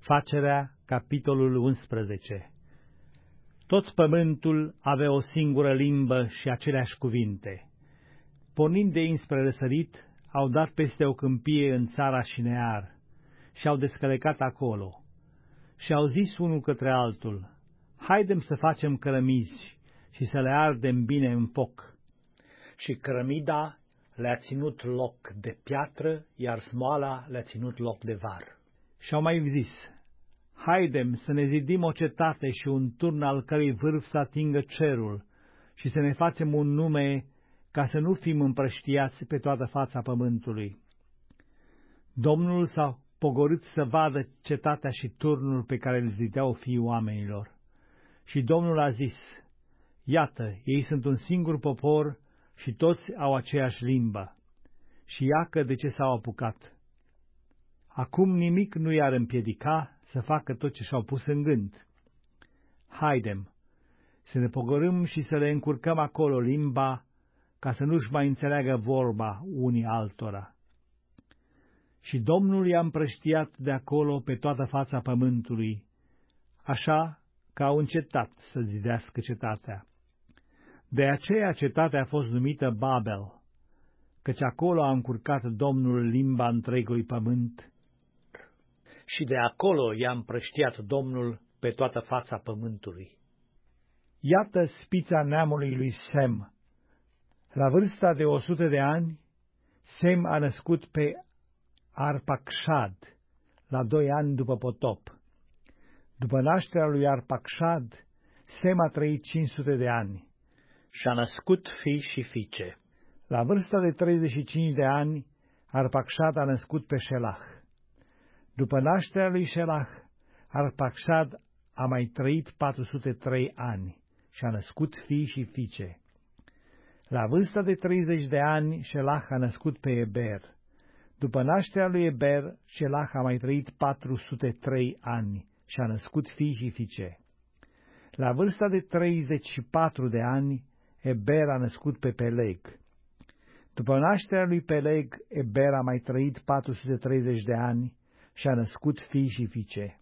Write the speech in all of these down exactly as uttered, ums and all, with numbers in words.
Facerea, capitolul unsprezece. Tot pământul avea o singură limbă și aceleași cuvinte. Pornind de înspre răsărit, au dat peste o câmpie în țara Șinear și au descălecat acolo. Și au zis unul către altul: haidem să facem cărămizi și să le ardem bine în foc. Și cărămida le-a ținut loc de piatră, iar smoala le-a ținut loc de var. Și au mai zis: haidem să ne zidim o cetate și un turn al cărei vârf să atingă cerul și să ne facem un nume, ca să nu fim împrăștiați pe toată fața pământului. Domnul s-a pogorât să vadă cetatea și turnul pe care îl zideau fiii oamenilor. Și Domnul a zis: iată, ei sunt un singur popor și toți au aceeași limbă. Și iacă de ce s-au apucat. Acum nimic nu i-ar împiedica să facă tot ce și-au pus în gând. Haidem să ne pogorâm și să le încurcăm acolo limba, ca să nu-și mai înțeleagă vorba unii altora. Și Domnul i-a împrăștiat de acolo pe toată fața pământului, așa că au încetat să zidească cetatea. De aceea cetatea a fost numită Babel, căci acolo a încurcat Domnul limba întregului pământ, și de acolo i-a împrăștiat Domnul pe toată fața pământului. Iată spița neamului lui Sem. La vârsta de o sută de ani, Sem a născut pe Arpacșad, la doi ani după potop. După nașterea lui Arpacșad, Sem a trăit cinci sute de ani și a născut fii și fiice. La vârsta de treizeci și cinci de ani, Arpacșad a născut pe Șelah. După nașterea lui Șelah, Arpacșad a mai trăit patru sute trei ani și a născut fii și fiice. La vârsta de treizeci de ani, Șelah a născut pe Eber. După nașterea lui Eber, Șelah a mai trăit patru sute trei ani și a născut fii și fiice. La vârsta de treizeci și patru de ani, Eber a născut pe Peleg. După nașterea lui Peleg, Eber a mai trăit patru sute treizeci de ani și a născut fii și fiice.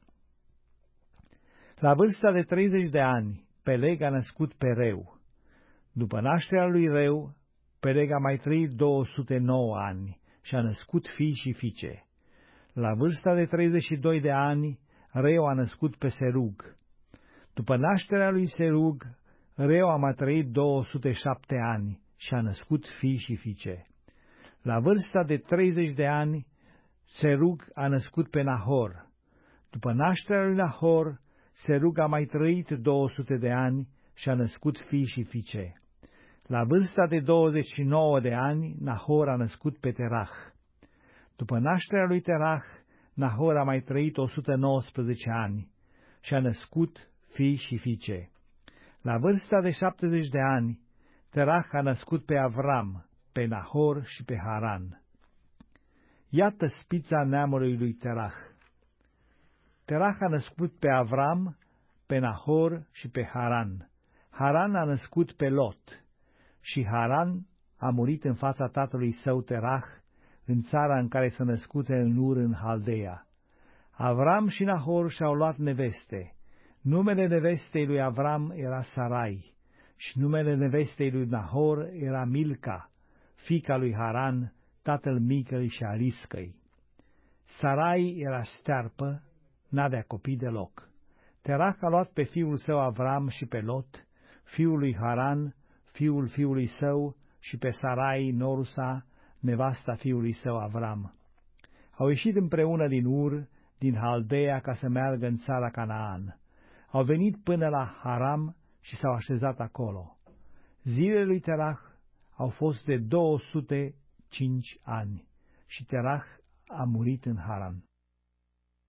La vârsta de treizeci de ani, Peleg a născut pe Reu. După nașterea lui Reu, Peleg a mai trăit două sute nouă ani și a născut fii și fiice. La vârsta de treizeci și doi de ani, Reu a născut pe Serug. După nașterea lui Serug, Reu a mai trăit două sute șapte ani și a născut fii și fiice. La vârsta de treizeci de ani, Serug a născut pe Nahor. După nașterea lui Nahor, Serug a mai trăit două sute de ani și a născut fii și fiice. La vârsta de douăzeci și nouă de ani, Nahor a născut pe Terah. După nașterea lui Terah, Nahor a mai trăit o sută nouăsprezece ani și a născut fii și fiice. La vârsta de șaptezeci de ani, Terah a născut pe Avram, pe Nahor și pe Haran. Iată spița neamului lui Terah. Terah a născut pe Avram, pe Nahor și pe Haran. Haran a născut pe Lot și Haran a murit în fața tatălui său Terah, în țara în care s-a născut în Ur în Haldeia. Avram și Nahor și-au luat neveste. Numele nevestei lui Avram era Sarai și numele nevestei lui Nahor era Milca, fiica lui Haran, tatăl Micăi și a Riscăi. Sarai era stearpă, n-avea copii deloc. Terah a luat pe fiul său Avram și pe Lot, fiul lui Haran, fiul fiului său, și pe Sarai, Norsa, nevasta fiului său Avram. Au ieșit împreună din Ur, din Haldeea, ca să meargă în țara Canaan. Au venit până la Haram și s-au așezat acolo. Zilele lui Terah au fost de două sute cinci ani și Terah a murit în Haran.